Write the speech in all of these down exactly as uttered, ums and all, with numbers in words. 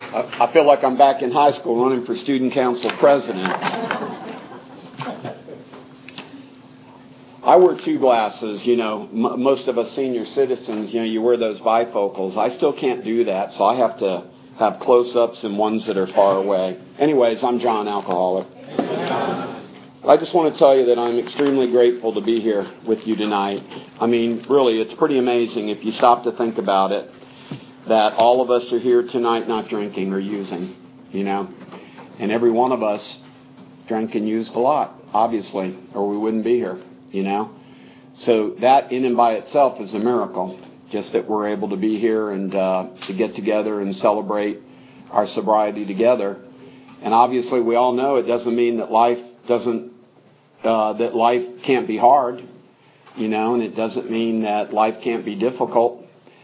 I, I feel like I'm back in high school running for student council president. I wear two glasses, you know, m- most of us senior citizens, you know, you wear those bifocals. I still can't do that, so I have to have close-ups and ones that are far away. Anyways, I'm John, alcoholic. I just want to tell you that I'm extremely grateful to be here with you tonight. I mean, really, it's pretty amazing if you stop to think about it, that all of us are here tonight not drinking or using, you know. And every one of us drank and used a lot, obviously, or we wouldn't be here, you know. So that in and by itself is a miracle, just that we're able to be here and uh, to get together and celebrate our sobriety together. And obviously we all know it doesn't mean that life doesn't, uh, that life can't be hard, you know, and it doesn't mean that life can't be difficult.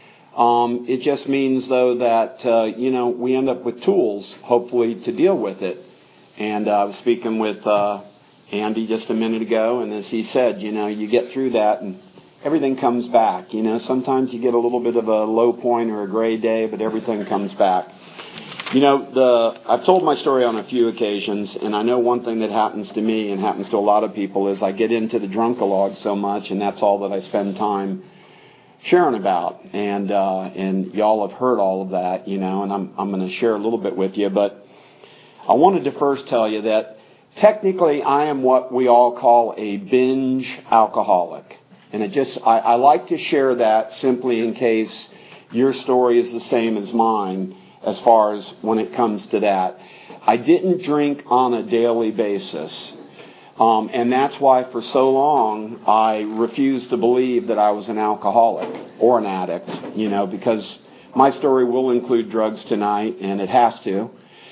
Um, it just means, though, that, uh, you know, we end up with tools, hopefully, to deal with it. And uh, I was speaking with uh, Andy just a minute ago, and as he said, you know, you get through that and everything comes back. You know, sometimes you get a little bit of a low point or a gray day, but everything comes back. You know, the I've told my story on a few occasions, and I know one thing that happens to me and happens to a lot of people is I get into the drunkalog so much, and that's all that I spend time sharing about. And uh, and y'all have heard all of that, you know, and I'm I'm going to share a little bit with you. But I wanted to first tell you that technically I am what we all call a binge alcoholic. And it just I, I like to share that simply in case your story is the same as mine as far as when it comes to that. I didn't drink on a daily basis. Um, and that's why for so long I refused to believe that I was an alcoholic or an addict, you know, because my story will include drugs tonight, and it has to,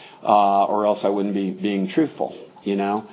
uh, or else I wouldn't be being truthful, you know.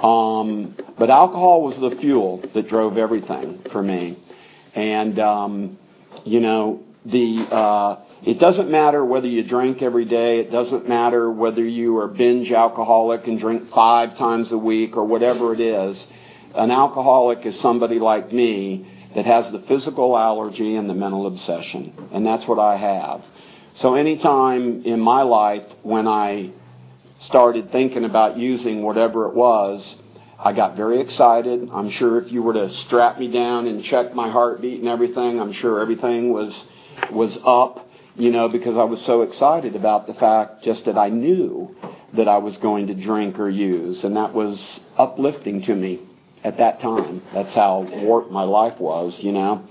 Um, but alcohol was the fuel that drove everything for me. And, um, you know, the uh, it doesn't matter whether you drink every day. It doesn't matter whether you are binge alcoholic and drink five times a week or whatever it is. An alcoholic is somebody like me that has the physical allergy and the mental obsession. And that's what I have. So anytime in my life when I started thinking about using whatever it was, I got very excited. I'm sure if you were to strap me down and check my heartbeat and everything, I'm sure everything was was up, you know, because I was so excited about the fact just that I knew that I was going to drink or use. And that was uplifting to me at that time. That's how warped my life was, you know.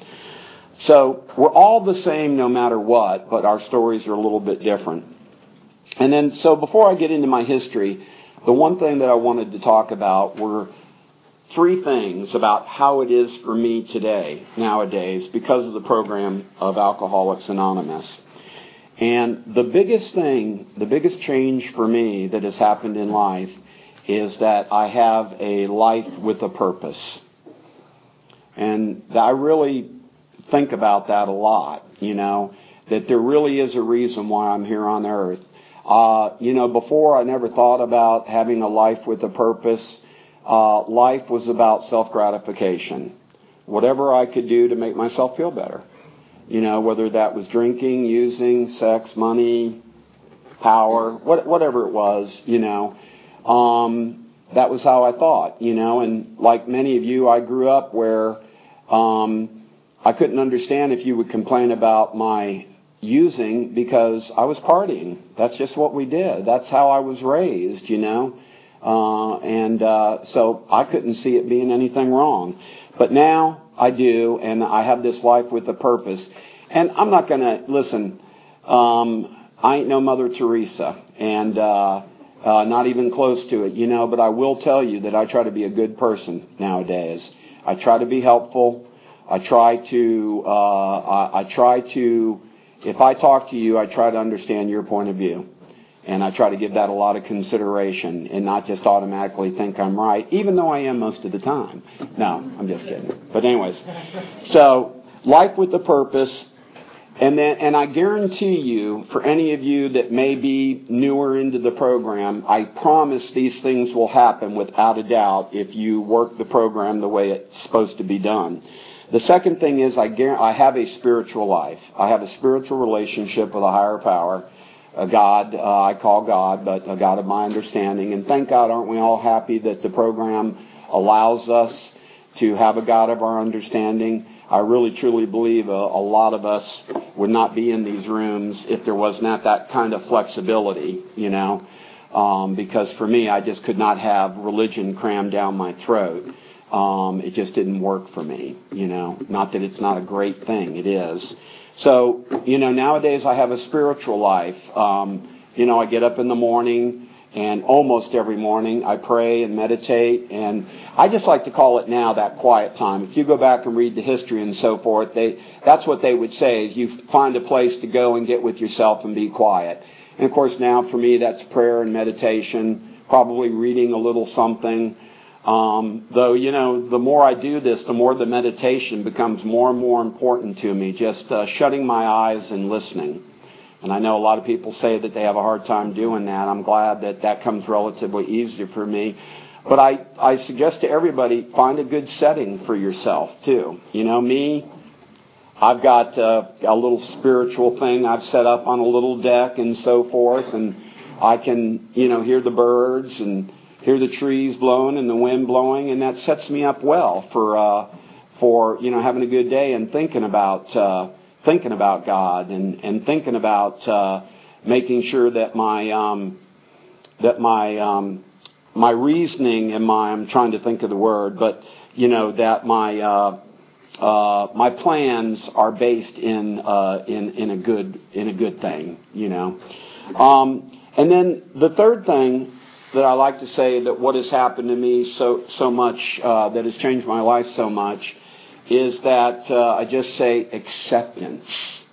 So we're all the same no matter what, but our stories are a little bit different. And then, so before I get into my history, the one thing that I wanted to talk about were three things about how it is for me today, nowadays, because of the program of Alcoholics Anonymous. And the biggest thing, the biggest change for me that has happened in life is that I have a life with a purpose. And I really think about that a lot, you know, that there really is a reason why I'm here on earth. Uh, you know, before I never thought about having a life with a purpose. Uh, life was about self-gratification. Whatever I could do to make myself feel better. You know, whether that was drinking, using, sex, money, power, what, whatever it was, you know. Um, that was how I thought, you know. And like many of you, I grew up where um, I couldn't understand if you would complain about my using because I was partying. That's just what we did. That's how I was raised, you know. Uh, and uh, so I couldn't see it being anything wrong. But now I do, and I have this life with a purpose. And I'm not going to, listen, um, I ain't no Mother Teresa, and uh, uh, not even close to it, you know, but I will tell you that I try to be a good person nowadays. I try to be helpful. I try to, uh, I, I try to, if I talk to you, I try to understand your point of view. And I try to give that a lot of consideration and not just automatically think I'm right, even though I am most of the time. No, I'm just kidding. But anyways, so life with a purpose. And then, and I guarantee you, for any of you that may be newer into the program, I promise these things will happen without a doubt if you work the program the way it's supposed to be done. The second thing is I, I have a spiritual life. I have a spiritual relationship with a higher power. a God uh, I call God, but a God of my understanding. And thank God, aren't we all happy that the program allows us to have a God of our understanding? I really truly believe a, a lot of us would not be in these rooms if there was not that kind of flexibility, you know. Um, because for me, I just could not have religion crammed down my throat. Um, it just didn't work for me, you know. Not that it's not a great thing, it is. So, you know, nowadays I have a spiritual life. Um, you know, I get up in the morning, and almost every morning I pray and meditate, and I just like to call it now that quiet time. If you go back and read the history and so forth, they that's what they would say, is you find a place to go and get with yourself and be quiet. And of course now for me that's prayer and meditation, probably reading a little something. Um, though, you know, the more I do this, the more the meditation becomes more and more important to me, just uh, shutting my eyes and listening. And I know a lot of people say that they have a hard time doing that. I'm glad that that comes relatively easy for me. But I, I suggest to everybody, find a good setting for yourself, too. You know, me, I've got uh, a little spiritual thing I've set up on a little deck and so forth. And I can, you know, hear the birds and hear the trees blowing and the wind blowing. And that sets me up well for, uh, for you know, having a good day and thinking about uh thinking about God and, and thinking about uh, making sure that my um, that my um, my reasoning and my I'm trying to think of the word, but you know that my uh, uh, my plans are based in uh, in in a good in a good thing, you know. Um, and then the third thing that I like to say, that what has happened to me so so much uh, that has changed my life so much, is that uh, I just say acceptance.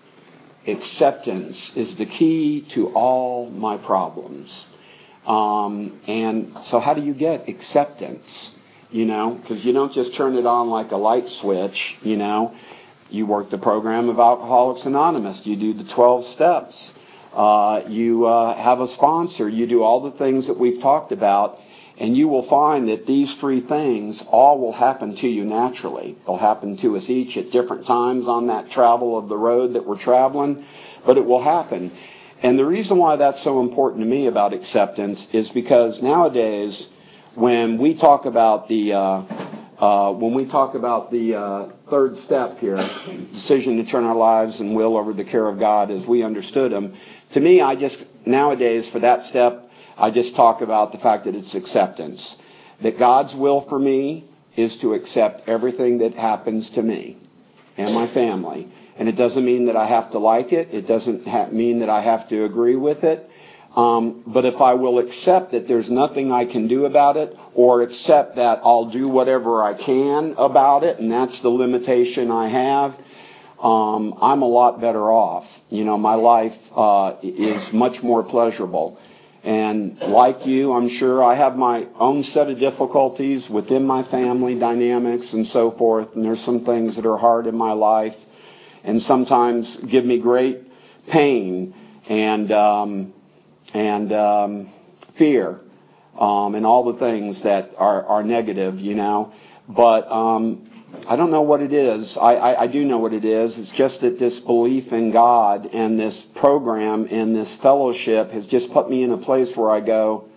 Acceptance is the key to all my problems. Um, and so how do you get acceptance? You know, because you don't just turn it on like a light switch, you know. You work the program of Alcoholics Anonymous. You do the twelve steps. Uh, you uh, have a sponsor. You do all the things that we've talked about. And you will find that these three things all will happen to you naturally. They'll happen to us each at different times on that travel of the road that we're traveling, but it will happen. And the reason why that's so important to me about acceptance is because nowadays, when we talk about the uh, uh, when we talk about the uh, third step here, decision to turn our lives and will over the care of God as we understood them, to me, I just nowadays for that step, I just talk about the fact that it's acceptance. That God's will for me is to accept everything that happens to me and my family. And it doesn't mean that I have to like it. It doesn't ha- mean that I have to agree with it. Um, but if I will accept that there's nothing I can do about it, or accept that I'll do whatever I can about it, and that's the limitation I have, um, I'm a lot better off. You know, my life uh, is much more pleasurable. And like you, I'm sure I have my own set of difficulties within my family dynamics and so forth. And there's some things that are hard in my life and sometimes give me great pain and um, and um, fear um, and all the things that are, are negative, you know. But um, I don't know what it is. I, I, I do know what it is. It's just that this belief in God and this program and this fellowship has just put me in a place where I go,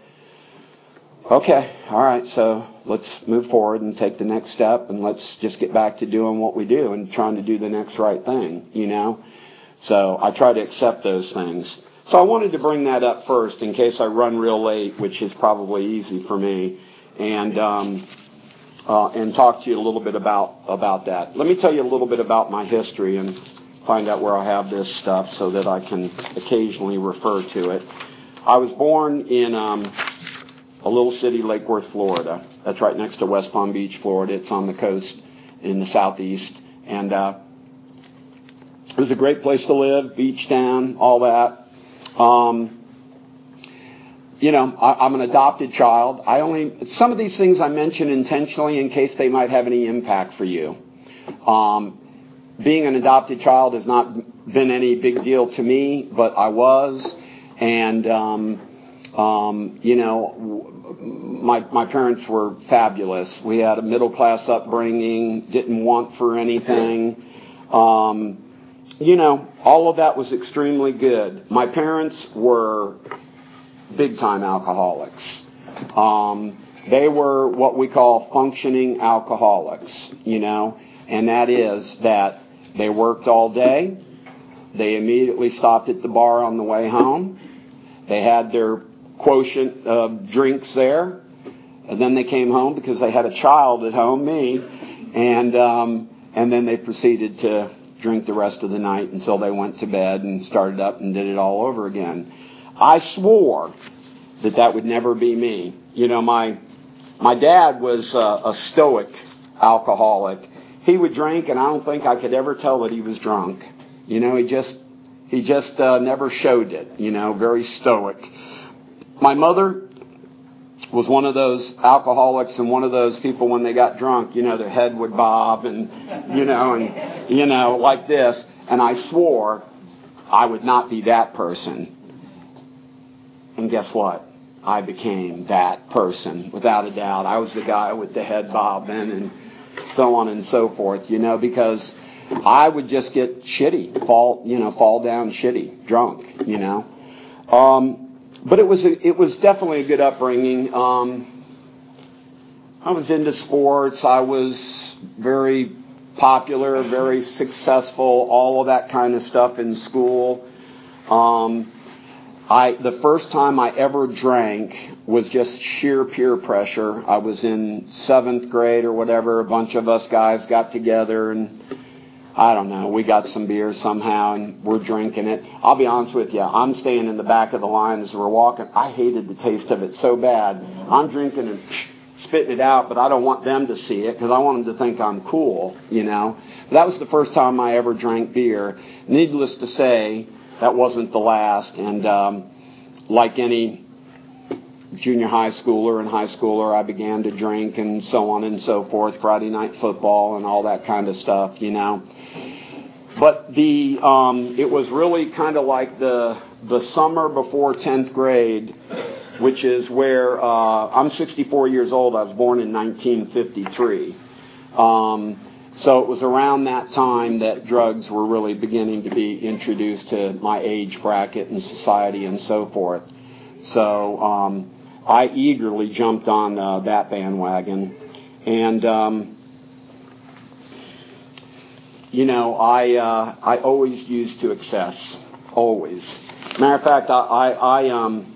okay, all right, so let's move forward and take the next step, and let's just get back to doing what we do and trying to do the next right thing, you know. So I try to accept those things. So I wanted to bring that up first in case I run real late, which is probably easy for me, and um Uh, and talk to you a little bit about, about that. Let me tell you a little bit about my history and find out where I have this stuff so that I can occasionally refer to it. I was born in um, a little city, Lake Worth, Florida. That's right next to West Palm Beach, Florida. It's on the coast in the southeast. And uh, it was a great place to live, beach town, all that. Um You know, I, I'm an adopted child. I only, some of these things I mention intentionally in case they might have any impact for you. Um, being an adopted child has not been any big deal to me, but I was. And, um, um, you know, my, my parents were fabulous. We had a middle class upbringing, didn't want for anything. Um, you know, all of that was extremely good. My parents were big-time alcoholics. Um, they were what we call functioning alcoholics, you know, and that is that they worked all day. They immediately stopped at the bar on the way home. They had their quotient of drinks there. And then they came home because they had a child at home, me. And um, and then they proceeded to drink the rest of the night until they went to bed and started up and did it all over again. I swore that that would never be me. You know, my my dad was a, a stoic alcoholic. He would drink, and I don't think I could ever tell that he was drunk. You know, he just he just uh, never showed it. You know, very stoic. My mother was one of those alcoholics and one of those people when they got drunk, you know, their head would bob and, you know, and, you know, like this. And I swore I would not be that person. And guess what? I became that person, without a doubt. I was the guy with the head bobbing and so on and so forth, you know, because I would just get shitty, fall, you know, fall down shitty, drunk, you know. Um, but it was a, it was definitely a good upbringing. Um, I was into sports. I was very popular, very successful, all of that kind of stuff in school. Um, I the first time I ever drank was just sheer peer pressure. I was in seventh grade or whatever. A bunch of us guys got together and I don't know, we got some beer somehow and we're drinking it. I'll be honest with you, I'm staying in the back of the line as we're walking. I hated the taste of it so bad. I'm drinking and spitting it out, but I don't want them to see it because I want them to think I'm cool, you know. But that was the first time I ever drank beer. Needless to say, that wasn't the last. And um, like any junior high schooler and high schooler, I began to drink and so on and so forth, Friday night football and all that kind of stuff, you know. But the um, it was really kind of like the the summer before tenth grade, which is where uh, I'm sixty-four years old. I was born in nineteen fifty-three. Um, so it was around that time that drugs were really beginning to be introduced to my age bracket and society and so forth. So um, I eagerly jumped on uh, that bandwagon. And, um, you know, I uh, I always used to excess. Always. Matter of fact, I, I, I, um,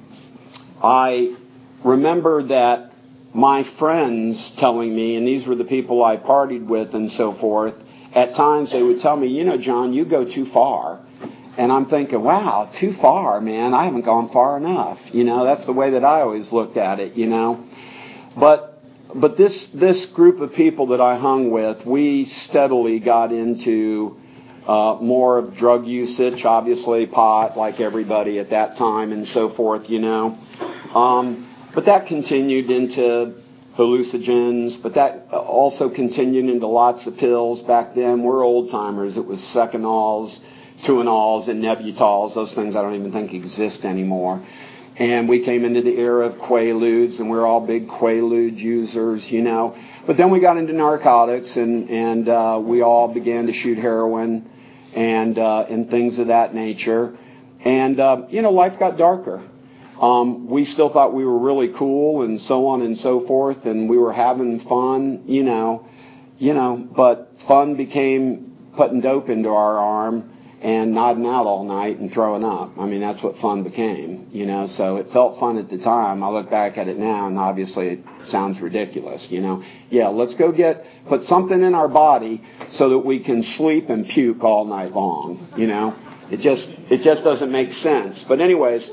I remember that my friends telling me, and these were the people I partied with and so forth, at times they would tell me, you know, John, you go too far. And I'm thinking, wow, too far, man. I haven't gone far enough. You know, that's the way that I always looked at it, you know. But but this this group of people that I hung with, we steadily got into uh, more of drug usage, obviously pot, like everybody at that time and so forth, you know. Um, but that continued into hallucinogens, but that also continued into lots of pills. Back then, we're old-timers. It was Secanols, Tuinals, and Nebutols. Those things I don't even think exist anymore. And we came into the era of Quaaludes, and we're all big Quaalude users, you know. But then we got into narcotics, and, and uh, we all began to shoot heroin and, uh, and things of that nature. And, uh, you know, life got darker. Um, we still thought we were really cool and so on and so forth, and we were having fun, you know, you know, but fun became putting dope into our arm and nodding out all night and throwing up. I mean, that's what fun became, you know, so it felt fun at the time. I look back at it now, and obviously it sounds ridiculous, you know. Yeah, let's go get, put something in our body so that we can sleep and puke all night long, you know. It just, it just doesn't make sense. But anyways,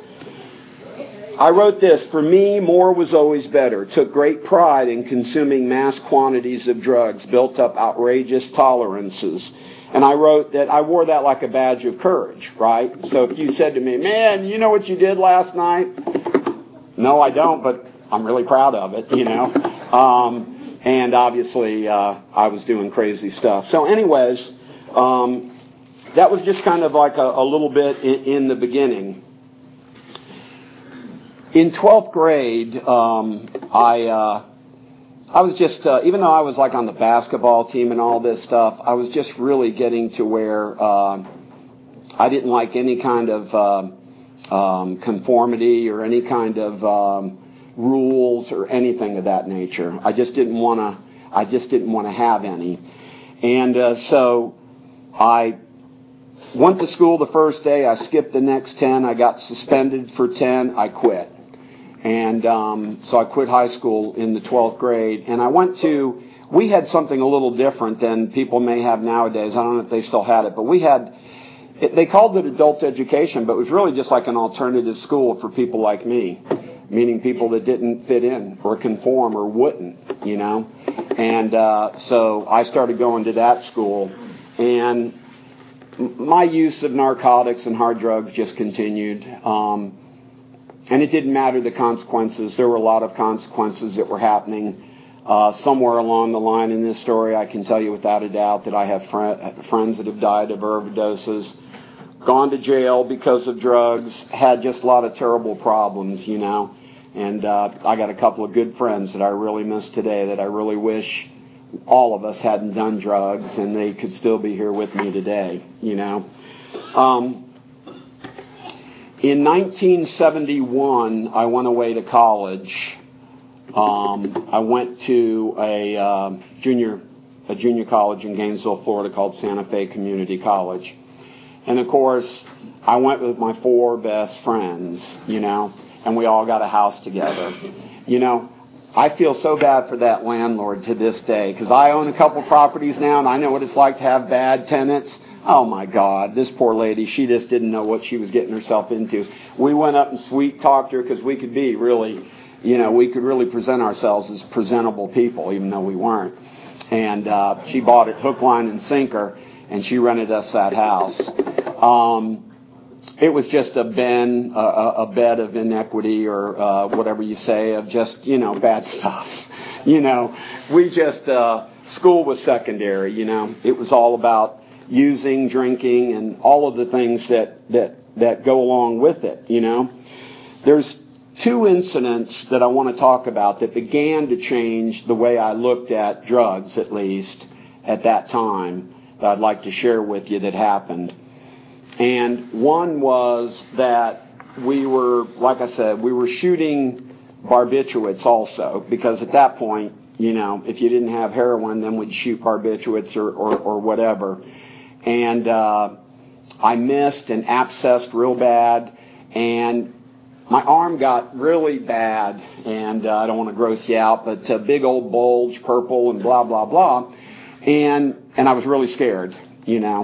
I wrote this, for me, more was always better. Took great pride in consuming mass quantities of drugs, built up outrageous tolerances. And I wrote that I wore that like a badge of courage, right? So if you said to me, man, you know what you did last night? No, I don't, but I'm really proud of it, you know. Um, and obviously, uh, I was doing crazy stuff. So anyways, um, that was just kind of like a, a little bit in, in the beginning. In twelfth grade, um, I uh, I was just, uh, even though I was like on the basketball team and all this stuff, I was just really getting to where uh, I didn't like any kind of uh, um, conformity or any kind of um, rules or anything of that nature. I just didn't want to. I just didn't want to have any. And uh, so I went to school the first day. I skipped the next ten. I got suspended for ten. I quit. And um, so I quit high school in the twelfth grade. And I went to, we had something a little different than people may have nowadays. I don't know if they still had it. But we had, it, they called it adult education, but it was really just like an alternative school for people like me. Meaning people that didn't fit in or conform or wouldn't, you know. And uh, so I started going to that school. And my use of narcotics and hard drugs just continued. Um, and it didn't matter the consequences. There were a lot of consequences that were happening. Uh, somewhere along the line in this story, I can tell you without a doubt that I have fr- friends that have died of overdoses, gone to jail because of drugs, had just a lot of terrible problems, you know. And uh, I got a couple of good friends that I really miss today that I really wish all of us hadn't done drugs and they could still be here with me today, you know. Um, in nineteen seventy-one, I went away to college. Um, I went to a uh, junior a junior college in Gainesville, Florida called Santa Fe Community College. And, of course, I went with my four best friends, you know. And we all got a house together. You know, I feel so bad for that landlord to this day because I own a couple properties now and I know what it's like to have bad tenants. Oh, my God, this poor lady, she just didn't know what she was getting herself into. We went up and sweet-talked her because we could be really, you know, we could really present ourselves as presentable people even though we weren't. And uh, she bought it hook, line, and sinker, and she rented us that house. Um... It was just a ben, a, a bed of inequity or uh, whatever you say, of just, you know, bad stuff. You know, we just, uh, school was secondary, you know. It was all about using, drinking, and all of the things that, that, that go along with it, you know. There's two incidents that I want to talk about that began to change the way I looked at drugs, at least, at that time, that I'd like to share with you that happened. And one was that we were, like I said, we were shooting barbiturates also, because at that point, you know, if you didn't have heroin, then we'd shoot barbiturates or, or, or whatever. And uh, I missed and abscessed real bad, and my arm got really bad, and uh, I don't want to gross you out, but a big old bulge, purple, and blah, blah, blah. And and I was really scared, you know.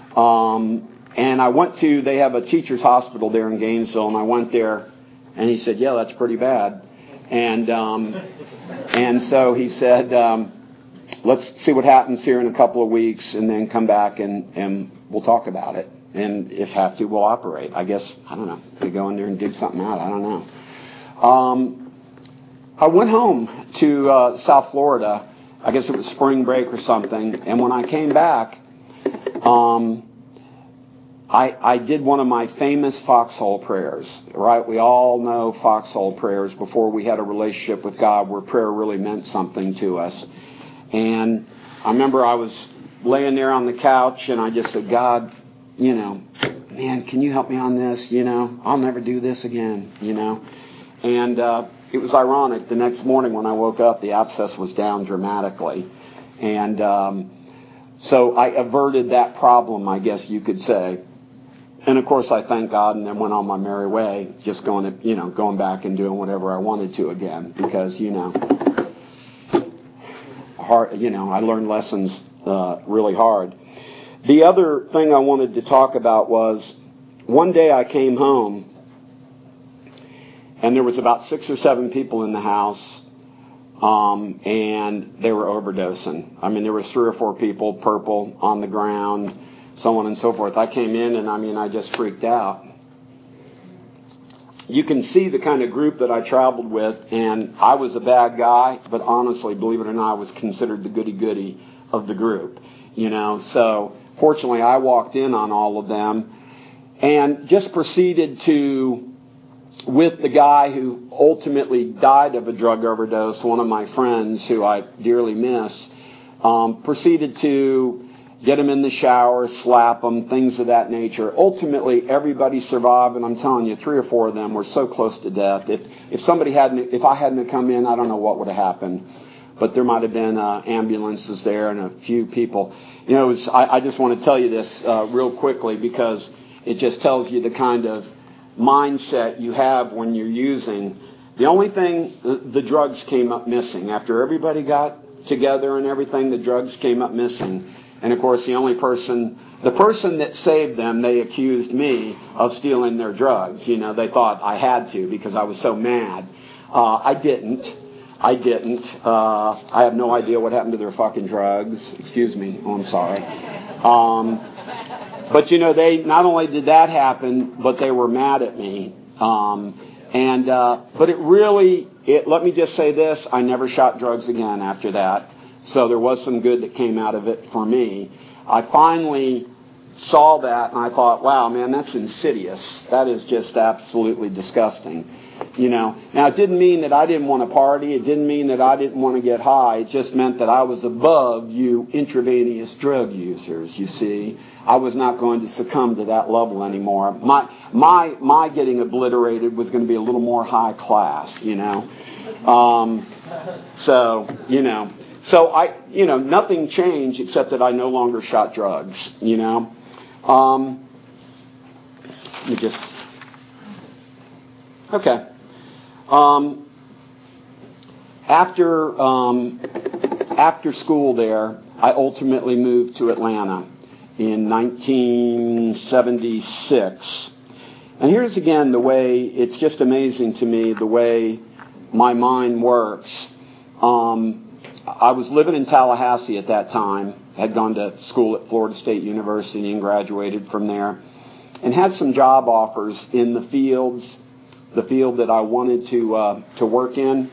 Um And I went to, they have a teacher's hospital there in Gainesville, and I went there, and he said, yeah, that's pretty bad. And um, and so he said, um, let's see what happens here in a couple of weeks, and then come back, and, and we'll talk about it. And if have to, we'll operate. I guess, I don't know, they go in there and dig something out. I don't know. Um, I went home to uh, South Florida. I guess it was spring break or something. And when I came back, um, I, I did one of my famous foxhole prayers, right? We all know foxhole prayers before we had a relationship with God where prayer really meant something to us. And I remember I was laying there on the couch and I just said, God, you know, man, can you help me on this? You know, I'll never do this again, you know. And uh, it was ironic. The next morning when I woke up, the abscess was down dramatically. And um, so I averted that problem, I guess you could say. And of course, I thanked God and then went on my merry way, just going to, you know, going back and doing whatever I wanted to again, because, you know, hard, you know, I learned lessons uh, really hard. The other thing I wanted to talk about was one day I came home and there was about six or seven people in the house, um, and they were overdosing. I mean, there was three or four people, purple, on the ground, so on and so forth. I came in and, I mean, I just freaked out. You can see the kind of group that I traveled with, and I was a bad guy, but honestly, believe it or not, I was considered the goody-goody of the group, you know. So, fortunately, I walked in on all of them and just proceeded to, with the guy who ultimately died of a drug overdose, one of my friends who I dearly miss, um, proceeded to get them in the shower, slap them, things of that nature. Ultimately, everybody survived, and I'm telling you, three or four of them were so close to death. If if somebody hadn't, if I hadn't come in, I don't know what would have happened. But there might have been uh, ambulances there and a few people. You know, it was, I, I just want to tell you this uh, real quickly because it just tells you the kind of mindset you have when you're using. The only thing, the, the drugs came up missing. After everybody got together and everything, the drugs came up missing. And of course, the only person, the person that saved them, they accused me of stealing their drugs. You know, they thought I had to because I was so mad. Uh, I didn't. I didn't. Uh, I have no idea what happened to their fucking drugs. Excuse me. Oh, I'm sorry. Um, but, you know, they not only did that happen, but they were mad at me. Um, and uh, but it really, it, let me just say this. I never shot drugs again after that. So there was some good that came out of it for me. I finally saw that and I thought, wow, man, that's insidious. That is just absolutely disgusting. You know, now it didn't mean that I didn't want to party. It didn't mean that I didn't want to get high. It just meant that I was above you intravenous drug users, you see. I was not going to succumb to that level anymore. My my my getting obliterated was going to be a little more high class, you know. Um, so, you know, so I, you know, nothing changed except that I no longer shot drugs, you know. Um, you just, okay. Um, after um, after school there, I ultimately moved to Atlanta in nineteen seventy-six. And here's again the way, it's just amazing to me the way my mind works. Um, I was living in Tallahassee at that time, had gone to school at Florida State University and graduated from there, and had some job offers in the fields, the field that I wanted to uh, to work in.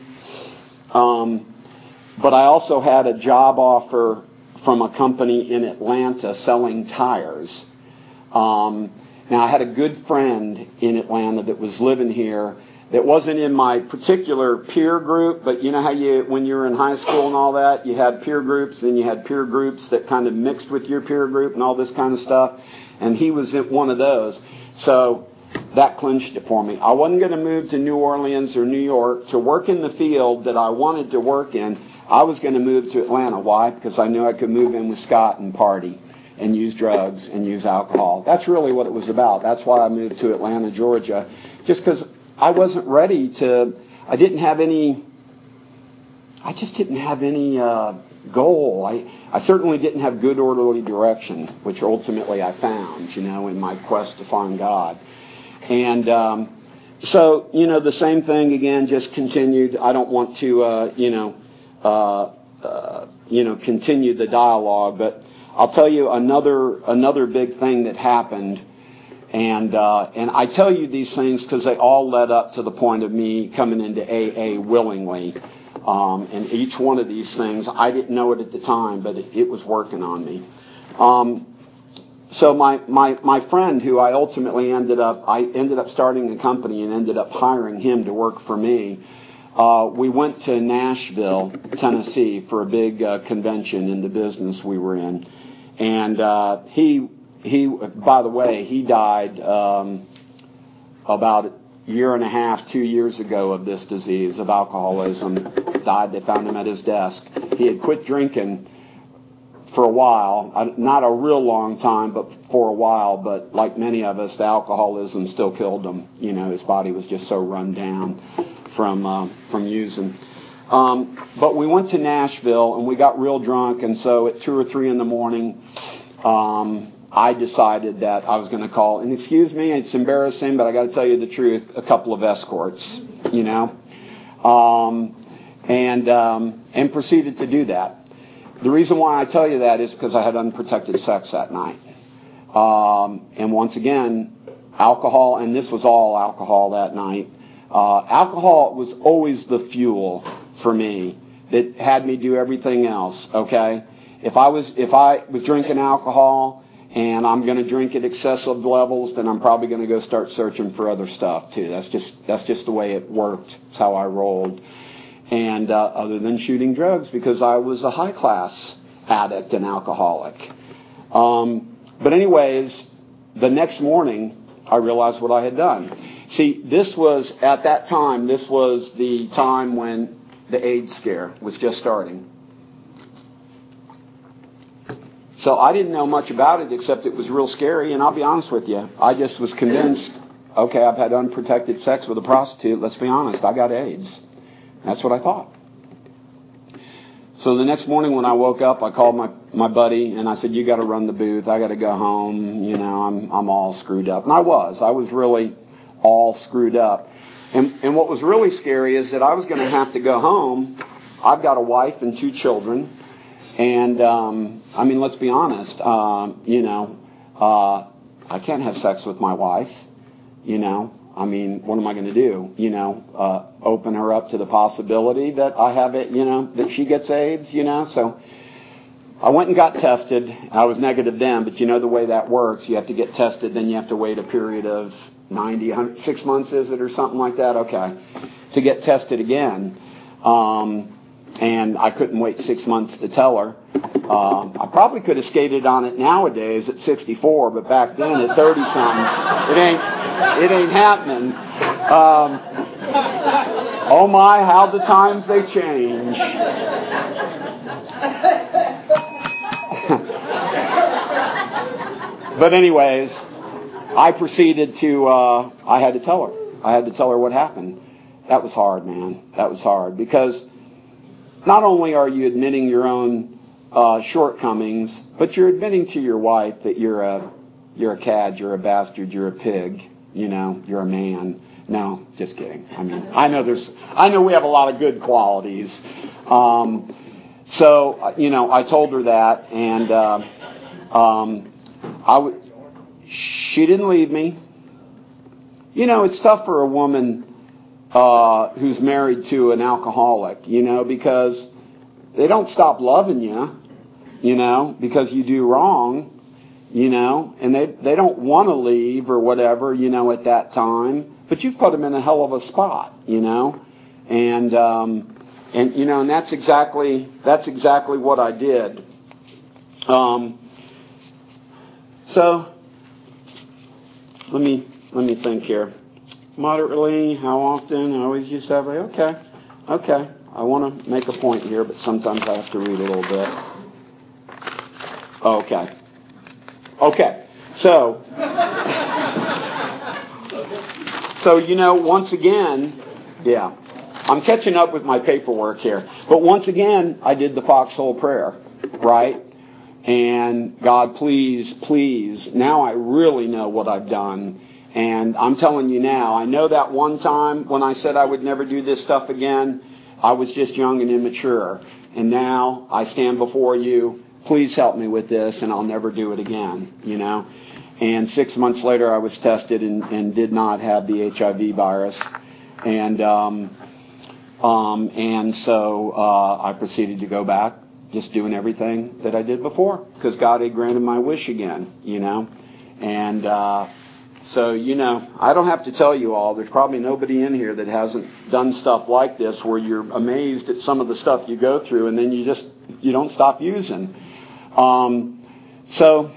Um, but I also had a job offer from a company in Atlanta selling tires. Um, now, I had a good friend in Atlanta that was living here that wasn't in my particular peer group, but you know how you, when you were in high school and all that, you had peer groups, and you had peer groups that kind of mixed with your peer group and all this kind of stuff, and he was in one of those. So that clinched it for me. I wasn't going to move to New Orleans or New York to work in the field that I wanted to work in. I was going to move to Atlanta. Why? Because I knew I could move in with Scott and party and use drugs and use alcohol. That's really what it was about. That's why I moved to Atlanta, Georgia, just because I wasn't ready to, I didn't have any, I just didn't have any uh, goal. I, I certainly didn't have good orderly direction, which ultimately I found, you know, in my quest to find God. And um, so, you know, the same thing again just continued. I don't want to, uh, you know, uh, uh, you know, continue the dialogue, but I'll tell you another another big thing that happened. And uh, and I tell you these things because they all led up to the point of me coming into A A willingly. Um, and each one of these things, I didn't know it at the time, but it, it was working on me. Um, so my, my, my friend, who I ultimately ended up, I ended up starting a company and ended up hiring him to work for me. Uh, we went to Nashville, Tennessee, for a big uh, convention in the business we were in, and uh, he. He, by the way, he died um, about a year and a half, two years ago of this disease, of alcoholism. Died, they found him at his desk. He had quit drinking for a while, not a real long time, but for a while. But like many of us, the alcoholism still killed him. You know, his body was just so run down from uh, from using. Um, but we went to Nashville, and we got real drunk, and so at two or three in the morning, um, I decided that I was going to call, and excuse me, it's embarrassing, but I got to tell you the truth, a couple of escorts, you know, um, and um, and proceeded to do that. The reason why I tell you that is because I had unprotected sex that night. Um, and once again, alcohol, and this was all alcohol that night. Uh, alcohol was always the fuel for me that had me do everything else, okay? If I was if I was drinking alcohol and I'm going to drink at excessive levels, then I'm probably going to go start searching for other stuff too. That's just that's just the way it worked. It's how I rolled. And uh, other than shooting drugs, because I was a high class addict and alcoholic. Um, but anyways, the next morning, I realized what I had done. See, this was, at that time, this was the time when the AIDS scare was just starting. So I didn't know much about it except it was real scary, and I'll be honest with you, I just was convinced, okay, I've had unprotected sex with a prostitute, let's be honest, I got AIDS. That's what I thought. So the next morning when I woke up, I called my, my buddy, and I said, you got to run the booth, I got to go home, you know, I'm I'm all screwed up. And I was, I was really all screwed up. And, and what was really scary is that I was going to have to go home. I've got a wife and two children. And, um, I mean, let's be honest, um, you know, uh, I can't have sex with my wife, you know. I mean, what am I going to do? You know, uh, open her up to the possibility that I have it, you know, that she gets AIDS, you know. So I went and got tested. I was negative then, but you know the way that works. You have to get tested, then you have to wait a period of ninety, one hundred, six months, is it, or something like that? Okay. To get tested again. Um... And I couldn't wait six months to tell her. Um, I probably could have skated on it nowadays at sixty-four, but back then at thirty-something, it ain't it ain't happening. Um, oh my, how the times they change. But anyways, I proceeded to. Uh, I had to tell her. I had to tell her what happened. That was hard, man. That was hard because. Not only are you admitting your own uh, shortcomings, but you're admitting to your wife that you're a you're a cad, you're a bastard, you're a pig, you know, you're a man. No, just kidding. I mean, I know there's, I know we have a lot of good qualities. Um, so, you know, I told her that, and uh, um, I w- she didn't leave me. You know, it's tough for a woman. Uh, who's married to an alcoholic, you know, because they don't stop loving you, you know, because you do wrong, you know, and they, they don't want to leave or whatever, you know, at that time, but you've put them in a hell of a spot, you know, and, um, and, you know, and that's exactly, that's exactly what I did. Um, so, let me, let me think here. Moderately, how often? I always used to have, like, okay, okay. I want to make a point here, but sometimes I have to read a little bit. Okay. Okay. So, so, you know, once again, yeah, I'm catching up with my paperwork here. But once again, I did the foxhole prayer, right? And God, please, please, now I really know what I've done. And I'm telling you now, I know that one time when I said I would never do this stuff again, I was just young and immature. And now I stand before you. Please help me with this, and I'll never do it again, you know. And six months later, I was tested and, and did not have the H I V virus. And um, um, and so uh, I proceeded to go back, just doing everything that I did before, because God had granted my wish again, you know. And uh So, you know, I don't have to tell you all, there's probably nobody in here that hasn't done stuff like this where you're amazed at some of the stuff you go through and then you just, you don't stop using. Um, so,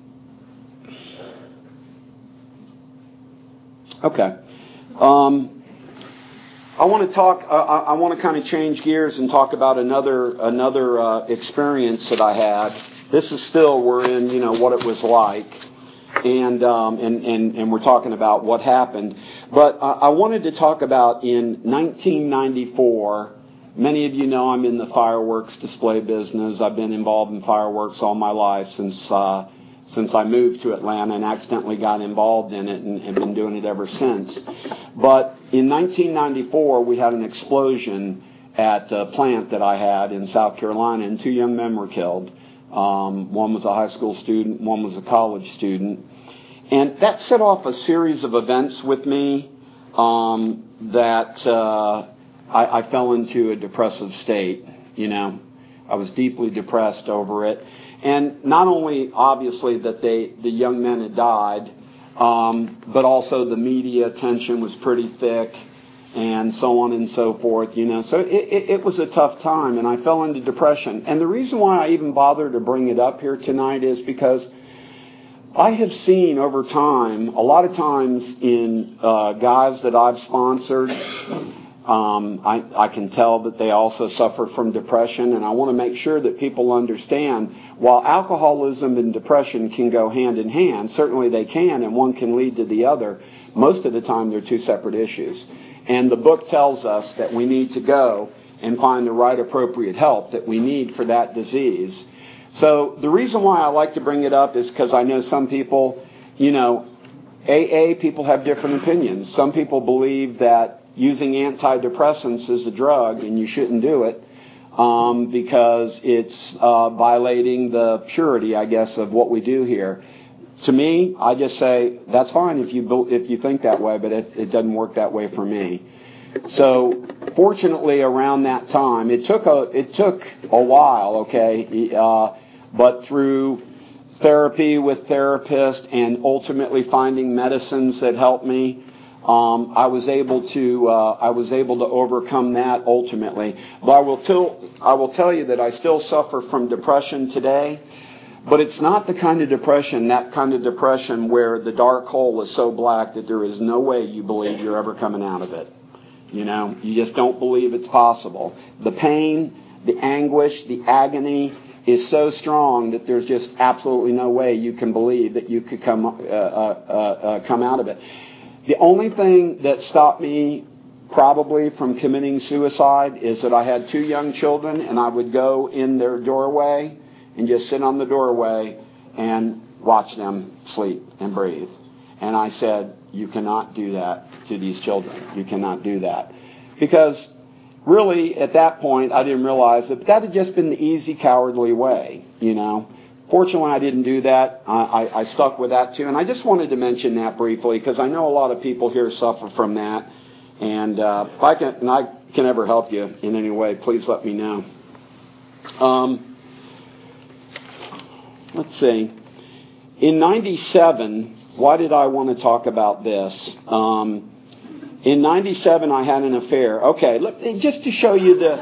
okay. Um, I want to talk, uh, I, I want to kind of change gears and talk about another, another uh, experience that I had. This is still, we're in, you know, what it was like. And, um, and and and we're talking about what happened. But uh, I wanted to talk about in nineteen ninety-four, many of you know I'm in the fireworks display business. I've been involved in fireworks all my life since uh, since I moved to Atlanta and accidentally got involved in it and have been doing it ever since. But in nineteen ninety-four, we had an explosion at a plant that I had in South Carolina, and two young men were killed. Um, one was a high school student, one was a college student. And that set off a series of events with me um, that uh, I, I fell into a depressive state, you know. I was deeply depressed over it. And not only, obviously, that they the young men had died, um, but also the media attention was pretty thick. and so on and so forth, you know. So it, it, it was a tough time, and I fell into depression. And the reason why I even bother to bring it up here tonight is because I have seen over time, a lot of times in uh, guys that I've sponsored, um, I, I can tell that they also suffer from depression, and I want to make sure that people understand while alcoholism and depression can go hand in hand, certainly they can, and one can lead to the other, most of the time they're two separate issues. And the book tells us that we need to go and find the right appropriate help that we need for that disease. So the reason why I like to bring it up is because I know some people, you know, A A people have different opinions. Some people believe that using antidepressants is a drug and you shouldn't do it um, because it's uh, violating the purity, I guess, of what we do here. To me, I just say, that's fine if you if you think that way, but it, it doesn't work that way for me. So, fortunately, around that time, it took a it took a while, okay, uh, but through therapy with therapists and ultimately finding medicines that helped me, um, I was able to uh, I was able to overcome that ultimately. But I will tell I will tell you that I still suffer from depression today. But it's not the kind of depression, that kind of depression where the dark hole is so black that there is no way you believe you're ever coming out of it. You know, you just don't believe it's possible. The pain, the anguish, the agony is so strong that there's just absolutely no way you can believe that you could come uh, uh, uh, uh, come out of it. The only thing that stopped me probably from committing suicide is that I had two young children and I would go in their doorway and just sit on the doorway and watch them sleep and breathe. And I said, you cannot do that to these children. You cannot do that. Because really, at that point, I didn't realize that that had just been the easy, cowardly way, you know. Fortunately, I didn't do that. I, I, I stuck with that, too. And I just wanted to mention that briefly because I know a lot of people here suffer from that. And uh, if I can, and I can ever help you in any way, please let me know. Um... Let's see. In ninety-seven, why did I want to talk about this? Um, in ninety-seven, I had an affair. Okay, look, just to show you the...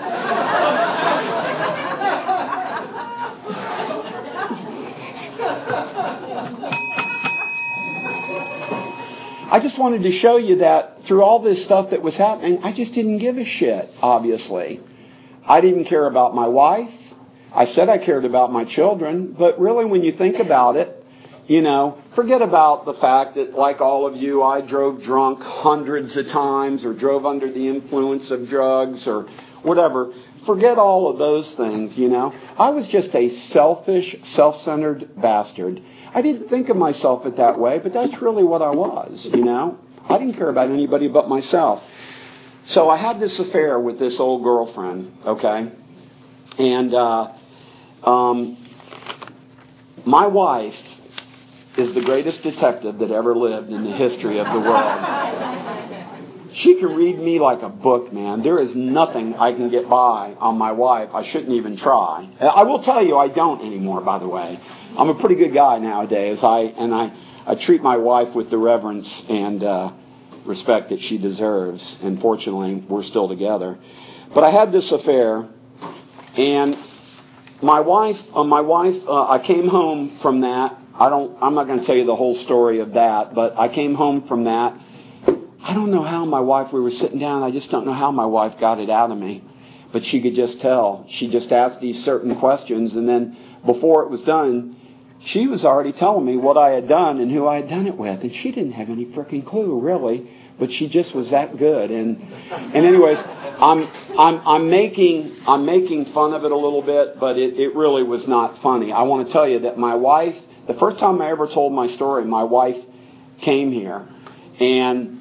I just wanted to show you that through all this stuff that was happening, I just didn't give a shit, obviously. I didn't care about my wife. I said I cared about my children, but really when you think about it, you know, forget about the fact that, like all of you, I drove drunk hundreds of times or drove under the influence of drugs or whatever. Forget all of those things, you know. I was just a selfish, self-centered bastard. I didn't think of myself in that way, but that's really what I was, you know. I didn't care about anybody but myself. So I had this affair with this old girlfriend, okay? And uh, um, my wife is the greatest detective that ever lived in the history of the world. She can read me like a book, man. There is nothing I can get by on my wife. I shouldn't even try. I will tell you, I don't anymore, by the way. I'm a pretty good guy nowadays. I and I, I treat my wife with the reverence and uh, respect that she deserves. And fortunately, we're still together. But I had this affair. And my wife, uh, my wife, uh, I came home from that. I don't. I'm not going to tell you the whole story of that, but I came home from that. I don't know how my wife. We were sitting down. I just don't know how my wife got it out of me, but she could just tell. She just asked these certain questions, and then before it was done, she was already telling me what I had done and who I had done it with, and she didn't have any freaking clue, really. But she just was that good, and and anyways, I'm I'm I'm making I'm making fun of it a little bit, but it, it really was not funny. I want to tell you that my wife, the first time I ever told my story, my wife came here, and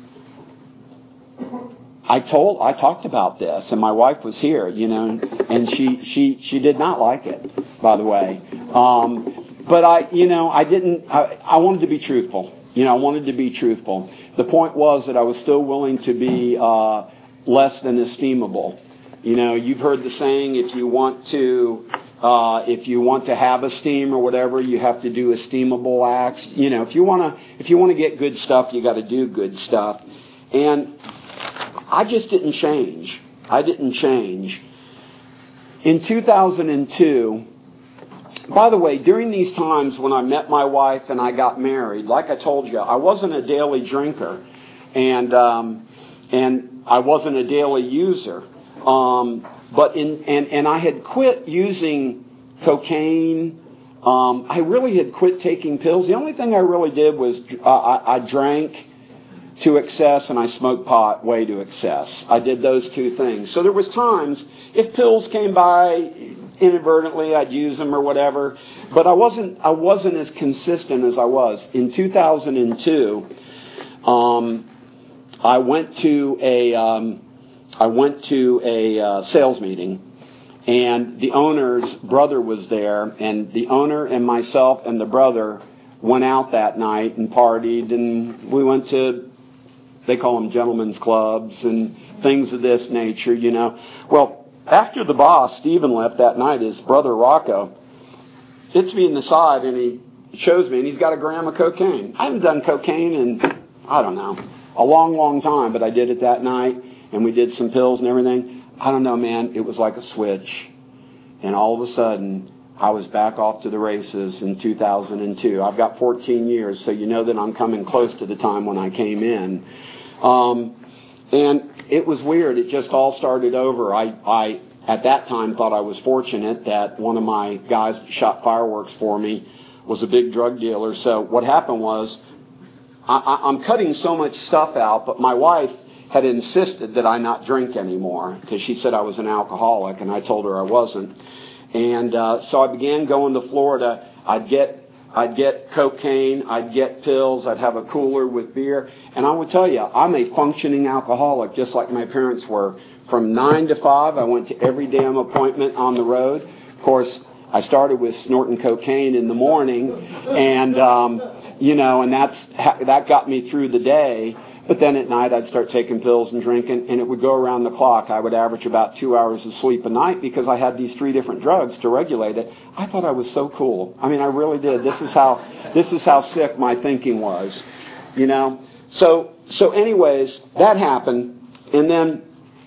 I told I talked about this, and my wife was here, you know, and she she she did not like it, by the way. Um, but I you know I didn't I, I wanted to be truthful. You know, I wanted to be truthful. The point was that I was still willing to be uh, less than esteemable. You know, you've heard the saying, if you want to, uh, if you want to have esteem or whatever, you have to do esteemable acts. You know, if you want to, if you want to get good stuff, you got to do good stuff. And I just didn't change. I didn't change. In two thousand two, by the way, during these times when I met my wife and I got married, like I told you, I wasn't a daily drinker, and um, and I wasn't a daily user. Um, but in and, and I had quit using cocaine. Um, I really had quit taking pills. The only thing I really did was uh, I, I drank to excess and I smoked pot way to excess. I did those two things. So there was times if pills came by inadvertently, I'd use them or whatever. But I wasn't I wasn't as consistent as I was. In two thousand two, um, I went to a um, I went to a uh, sales meeting. And the owner's brother was there, and the owner and myself and the brother went out that night and partied, and we went to, they call them gentlemen's clubs and things of this nature, you know. Well, after the boss, Stephen, left that night, his brother Rocco hits me in the side, and he shows me, and he's got a gram of cocaine. I haven't done cocaine in, I don't know, a long, long time, but I did it that night, and we did some pills and everything. I don't know, man, it was like a switch. And all of a sudden, I was back off to the races in two thousand two. I've got fourteen years, so you know that I'm coming close to the time when I came in. Um, and it was weird. It just all started over. I, I, at that time, thought I was fortunate that one of my guys that shot fireworks for me was a big drug dealer. So what happened was, I, I, I'm cutting so much stuff out, but my wife had insisted that I not drink anymore because she said I was an alcoholic, and I told her I wasn't. And uh, so I began going to Florida. I'd get I'd get cocaine, I'd get pills, I'd have a cooler with beer. And I would tell you, I'm a functioning alcoholic, just like my parents were. From nine to five, I went to every damn appointment on the road. Of course, I started with snorting cocaine in the morning, and um, you know, and that's that got me through the day. But then at night, I'd start taking pills and drinking, and it would go around the clock. I would average about two hours of sleep a night because I had these three different drugs to regulate it. I thought I was so cool. I mean, I really did. This is how this is how sick my thinking was, you know. So so, anyways, that happened, and then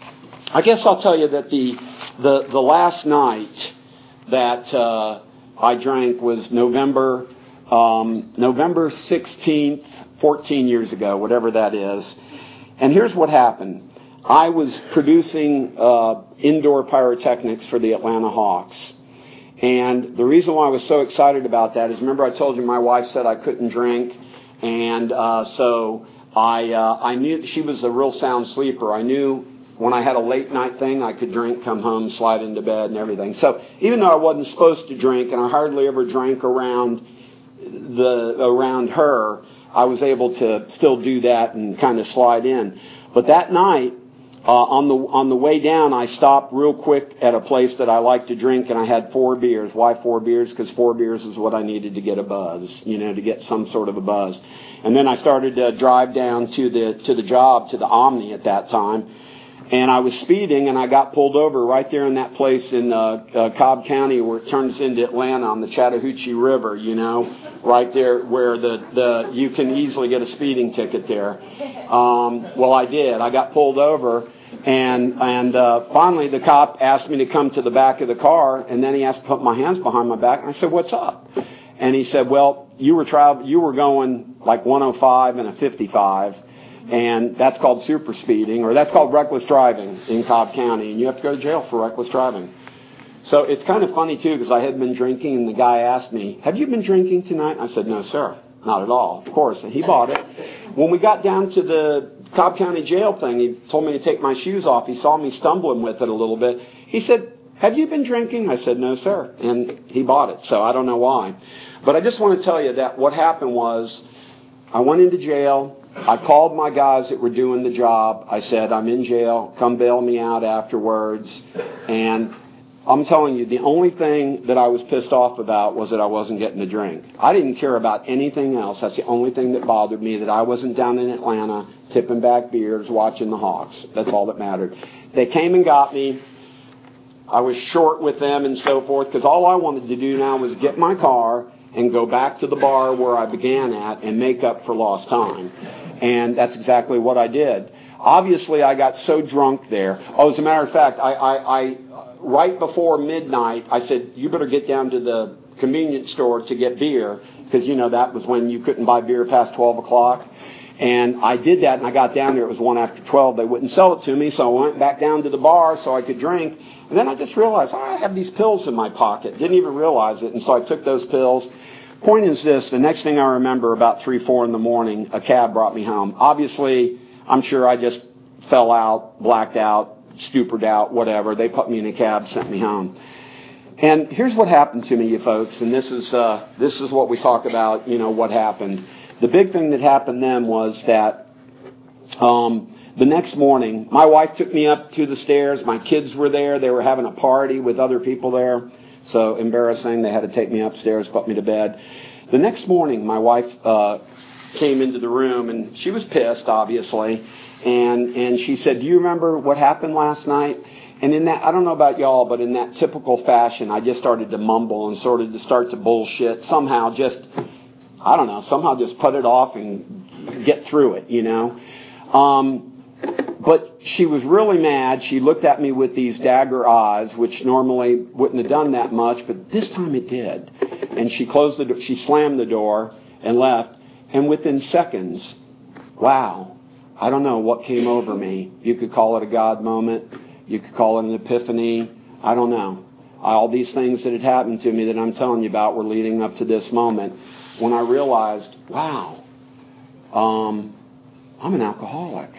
I guess I'll tell you that the the the last night that uh, I drank was November um, November sixteenth. fourteen years ago, whatever that is. And here's what happened. I was producing uh, indoor pyrotechnics for the Atlanta Hawks. And the reason why I was so excited about that is, remember I told you my wife said I couldn't drink. And uh, so I uh, I knew she was a real sound sleeper. I knew when I had a late night thing, I could drink, come home, slide into bed and everything. So even though I wasn't supposed to drink, and I hardly ever drank around the around her, I was able to still do that and kind of slide in. But that night, uh, on the on the way down, I stopped real quick at a place that I like to drink, and I had four beers. Why four beers? Because four beers is what I needed to get a buzz, you know, to get some sort of a buzz. And then I started to drive down to the to the job, to the Omni at that time. And I was speeding, and I got pulled over right there in that place in uh, uh, Cobb County where it turns into Atlanta on the Chattahoochee River, you know, right there where the, the you can easily get a speeding ticket there. Um, well, I did. I got pulled over, and and uh, finally the cop asked me to come to the back of the car, and then he asked to put my hands behind my back, and I said, "What's up?" And he said, "Well, you were travel, you were going like one oh five and a fifty-five." And that's called super speeding, or that's called reckless driving in Cobb County, and you have to go to jail for reckless driving. So it's kind of funny, too, because I had been drinking, and the guy asked me, "Have you been drinking tonight?" I said, "No, sir, not at all." Of course, and he bought it. When we got down to the Cobb County jail thing, he told me to take my shoes off. He saw me stumbling with it a little bit. He said, "Have you been drinking?" I said, "No, sir," and he bought it, so I don't know why. But I just want to tell you that what happened was I went into jail. I called my guys that were doing the job. I said, "I'm in jail. Come bail me out afterwards." And I'm telling you, the only thing that I was pissed off about was that I wasn't getting a drink. I didn't care about anything else. That's the only thing that bothered me, that I wasn't down in Atlanta tipping back beers, watching the Hawks. That's all that mattered. They came and got me. I was short with them and so forth, because all I wanted to do now was get my car and go back to the bar where I began at and make up for lost time. And that's exactly what I did. Obviously, I got so drunk there. Oh, as a matter of fact, I, I, I right before midnight, I said, you better get down to the convenience store to get beer, because, you know, that was when you couldn't buy beer past twelve o'clock. And I did that, and I got down there. It was one after twelve. They wouldn't sell it to me, so I went back down to the bar so I could drink. And then I just realized, oh, I have these pills in my pocket. Didn't even realize it, and so I took those pills. Point is this, the next thing I remember, about three, four in the morning, a cab brought me home. Obviously, I'm sure I just fell out, blacked out, stupered out, whatever. They put me in a cab, sent me home. And here's what happened to me, you folks, and this is uh, this is what we talk about, you know, what happened. The big thing that happened then was that um, the next morning, my wife took me up to the stairs. My kids were there. They were having a party with other people there. So embarrassing. They had to take me upstairs, put me to bed. The next morning, my wife uh, came into the room, and she was pissed, obviously. And and she said, do you remember what happened last night? And in that, I don't know about y'all, but in that typical fashion, I just started to mumble and sort of to start to bullshit. Somehow just, I don't know, somehow just put it off and get through it, you know. Um, but she was really mad. She looked at me with these dagger eyes, which normally wouldn't have done that much, but this time it did. And she closed the door, she slammed the door and left. And within seconds, wow, I don't know what came over me. You could call it a God moment. You could call it an epiphany. I don't know. All these things that had happened to me that I'm telling you about were leading up to this moment when I realized, wow, um, I'm an alcoholic.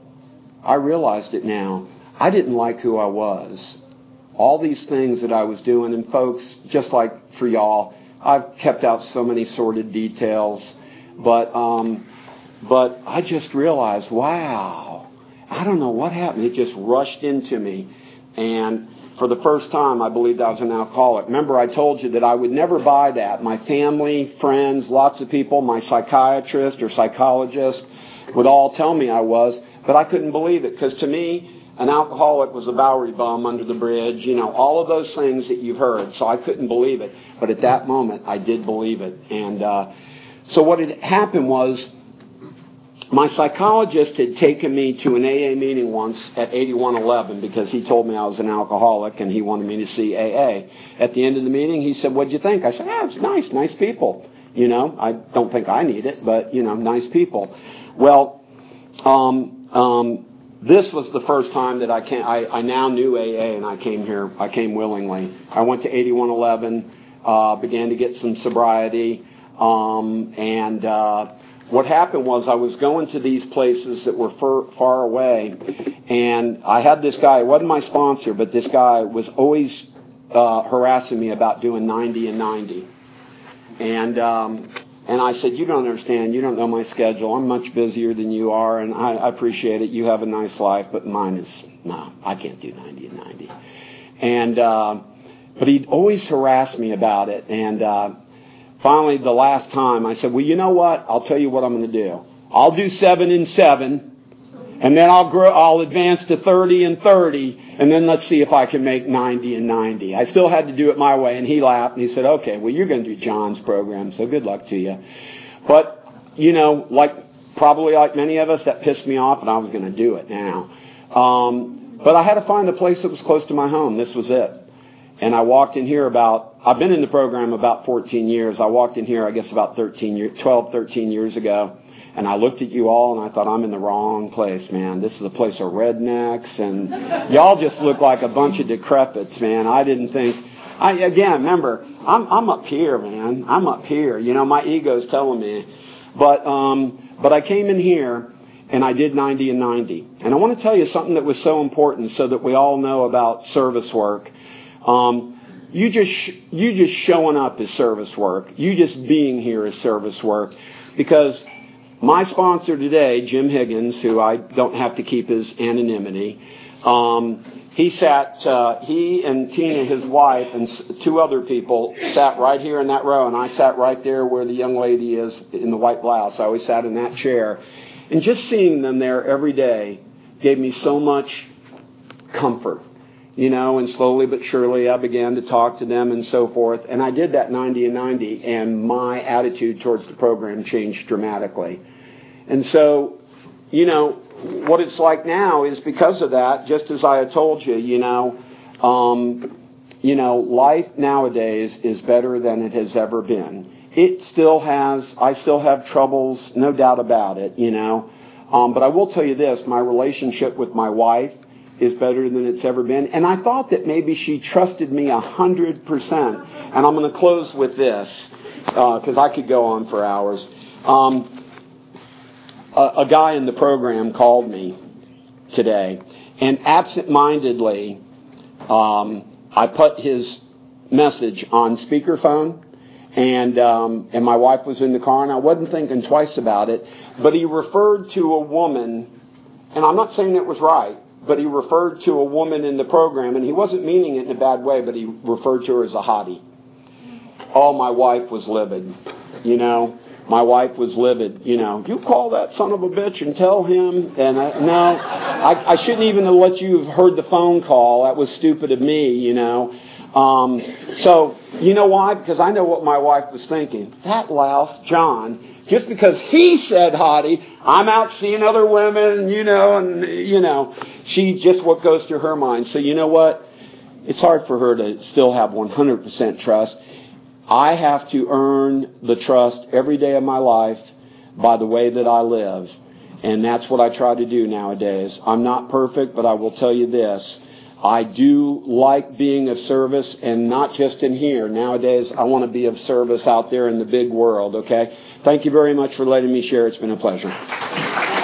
I realized it now. I didn't like who I was. All these things that I was doing, and folks, just like for y'all, I've kept out so many sordid details, but um, but I just realized, wow, I don't know what happened. It just rushed into me, and for the first time, I believed I was an alcoholic. Remember, I told you that I would never buy that. My family, friends, lots of people, my psychiatrist or psychologist would all tell me I was, but I couldn't believe it, because to me, an alcoholic was a Bowery bum under the bridge, you know, all of those things that you've heard. So I couldn't believe it. But at that moment, I did believe it. And uh, so what had happened was, my psychologist had taken me to an A A meeting once at eighty-one eleven because he told me I was an alcoholic and he wanted me to see A A. At the end of the meeting, he said, what'd you think? I said, ah, it's nice, nice people. You know, I don't think I need it, but, you know, nice people. Well, um, um, this was the first time that I came. I, I now knew A A, and I came here. I came willingly. I went to eighty-one eleven, uh, began to get some sobriety, um, and uh, what happened was I was going to these places that were far, far away, and I had this guy. It wasn't my sponsor, but this guy was always uh, harassing me about doing ninety and ninety, and. Um, And I said, you don't understand. You don't know my schedule. I'm much busier than you are, and I, I appreciate it. You have a nice life, but mine is, no, I can't do ninety and ninety. And, uh, but he'd always harass me about it. And uh, finally, the last time, I said, well, you know what? I'll tell you what I'm going to do. I'll do seven and seven, and then I'll grow. I'll advance to thirty and thirty, and then let's see if I can make ninety and ninety. I still had to do it my way, and he laughed, and he said, okay, well, you're going to do John's program, so good luck to you. But, you know, like probably like many of us, that pissed me off, and I was going to do it now. Um, but I had to find a place that was close to my home. This was it. And I walked in here about, I've been in the program about fourteen years. I walked in here, I guess, about thirteen years, twelve, thirteen years ago. And I looked at you all, and I thought, I'm in the wrong place, man. This is a place of rednecks, and y'all just look like a bunch of decrepits, man. I didn't think... I Again, remember, I'm I'm up here, man. I'm up here. You know, my ego's telling me. But um, but I came in here, and I did ninety and ninety. And I want to tell you something that was so important so that we all know about service work. Um, you just you just showing up is service work. You just being here is service work. Because... my sponsor today, Jim Higgins, who I don't have to keep his anonymity, um, he sat, uh, he and Tina, his wife, and two other people sat right here in that row, and I sat right there where the young lady is in the white blouse. I always sat in that chair. And just seeing them there every day gave me so much comfort. You know, and slowly but surely I began to talk to them and so forth. And I did that ninety and ninety, and my attitude towards the program changed dramatically. And so, you know, what it's like now is because of that, just as I had told you, you know, um, you know, life nowadays is better than it has ever been. It still has, I still have troubles, no doubt about it, you know. Um, but I will tell you this, my relationship with my wife is better than it's ever been. And I thought that maybe she trusted me a hundred percent. And I'm going to close with this, because uh, I could go on for hours. Um, a, a guy in the program called me today, and absent-mindedly, um, I put his message on speakerphone. And um, and my wife was in the car, and I wasn't thinking twice about it. But he referred to a woman, and I'm not saying it was right, but he referred to a woman in the program, and he wasn't meaning it in a bad way, but he referred to her as a hottie. Oh, my wife was livid, you know. My wife was livid, you know. You call that son of a bitch and tell him. And I, no, I, I shouldn't even have let you have heard the phone call. That was stupid of me, you know. Um, so, you know why? Because I know what my wife was thinking. That louse, John, just because he said hottie, I'm out seeing other women, you know, and, you know, she just what goes through her mind. So, you know what? It's hard for her to still have one hundred percent trust. I have to earn the trust every day of my life by the way that I live. And that's what I try to do nowadays. I'm not perfect, but I will tell you this. I do like being of service, and not just in here. Nowadays, I want to be of service out there in the big world, okay? Thank you very much for letting me share. It's been a pleasure.